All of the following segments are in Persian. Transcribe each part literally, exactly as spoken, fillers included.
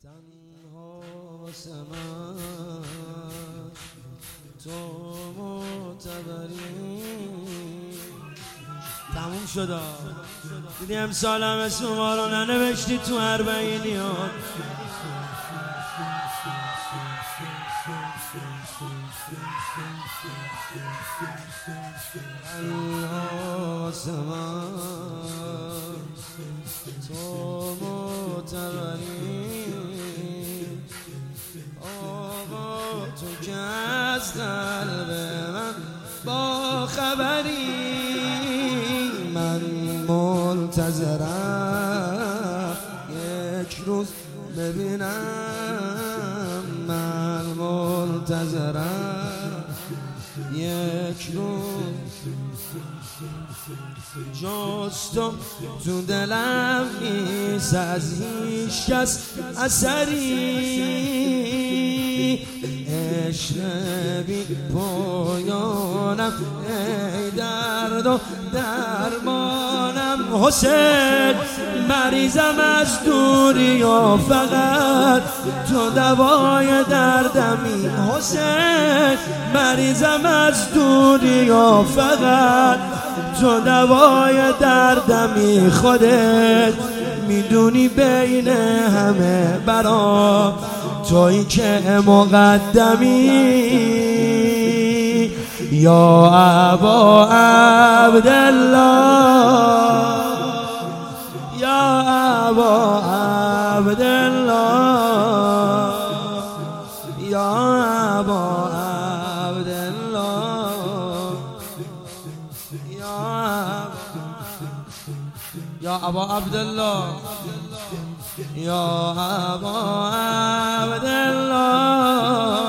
تنها واسه من تو معتبری. تموم شد. دیدی امسال هم اسم ما رو ننوشتی تو اربعینیات. تنها واسه من تو معتبری. آقا تو که از قلب من با خبری. من منتظرم یک روز ببینم. من منتظرم یک روز جز تو تو دلم نیست از هیچ کس اثری. عشق بی پایانم ای درد و درمانم. حسین مریضم از دوری و فقط تو دوای دردمی. حسین مریضم از دوری و فقط تو دوای دردمی. خودت میدونی بین همه برام تویی که مقدمی. یا ابا عبدالله یا ابا عبدالله یا ابا عبدالله یا ابا عبدالله یا ابا عبدالله.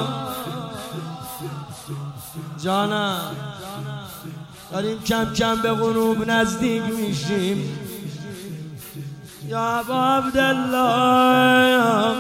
جانم داریم کم کم به غروب نزدیک میشیم. یا ابا عبدالله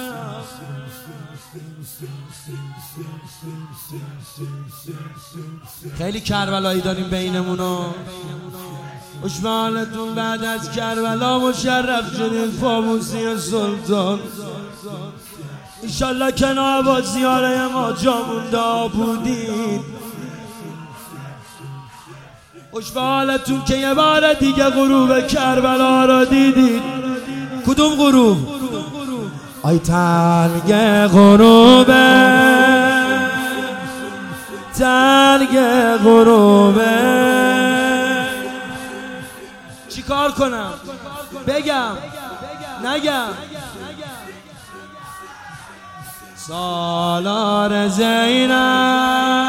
خیلی کربلایی داریم بینمونو. خوشبالتون بعد از کربلا مشرف شدید فاموسی سلطان. انشالله کنار با زیاره ما جا مونده بودید. خوشبالتون که یه بار دیگه غروب کربلا را دیدید. کدوم غروب؟ آی تنگ غروبه تنگ غروبه. چی کار کنم؟ بگم نگم؟ سالار زینب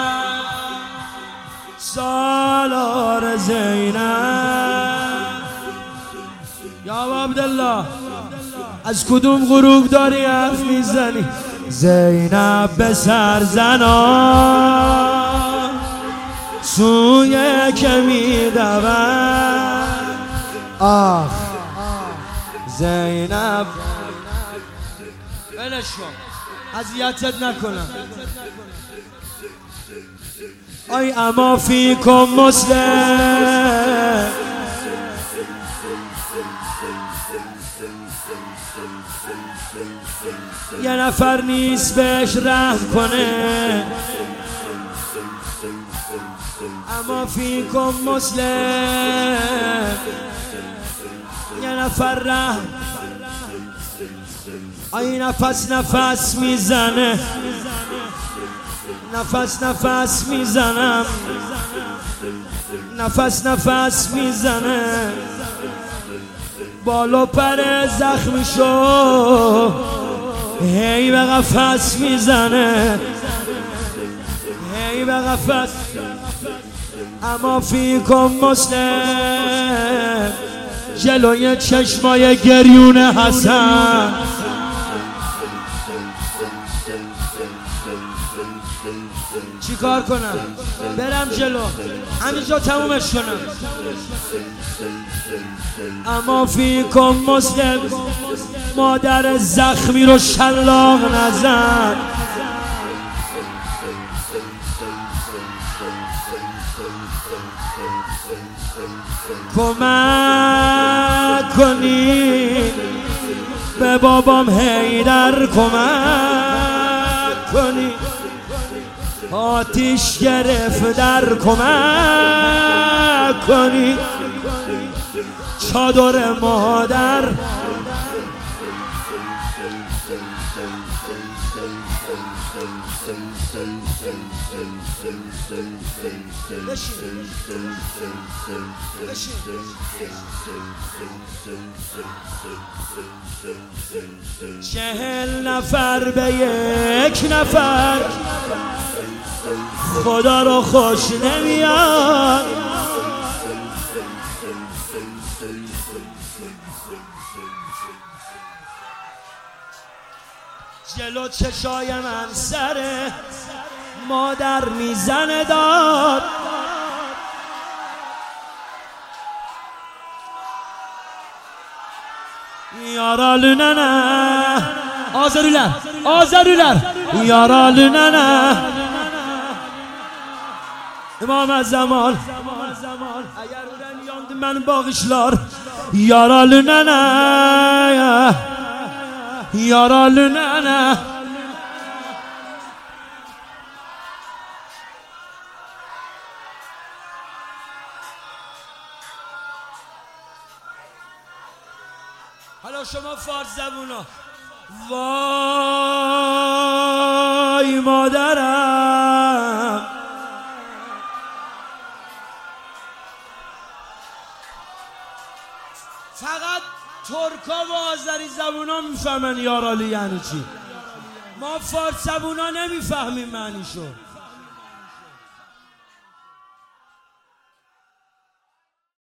سالار زینب. یا عبدالله از کدوم غروب داری حرف میزنی؟ زینب به سر زنان سوی که میدود. آخ زینب ولش کن اذیتت نکنم. آی اما فیکم مسلم یه نفر نیست بهش رحم کنه. اما فیکم مسلم یه نفر رحم. آی نفس نفس میزنه نفس نفس میزنم نفس نفس میزنه. بالو پر زخمی شو هی به قفس میزنه هی به قفس. اما فیکم مسلم جلوی چشمای گریون حسن. چی کار کنم؟ برم جلو همینجا تمومش کنم. اما فیکم مسلم مادر زخمی رو شلاق نزن. کمک کنید به دل بابام حیدر کمک کنی، آتیش گرفت در کمک کنی، چادر مادر چهل نفر به یک نفر خدا رو خوش نمیاد. جلو چشای من سر مادر میزنه داد، یارالو ننه آزرولر آزرولر یارالو ننه امام از زمان اگر بودن یاند من باغشلار، یارالو ننه یارالو ننه حالا شما فارس زبونا وای مادرم فقط ترکا و آذری زبونا میفهمن یارالی یعنی چی، ما فارس زبونا نمیفهمیم معنیشو.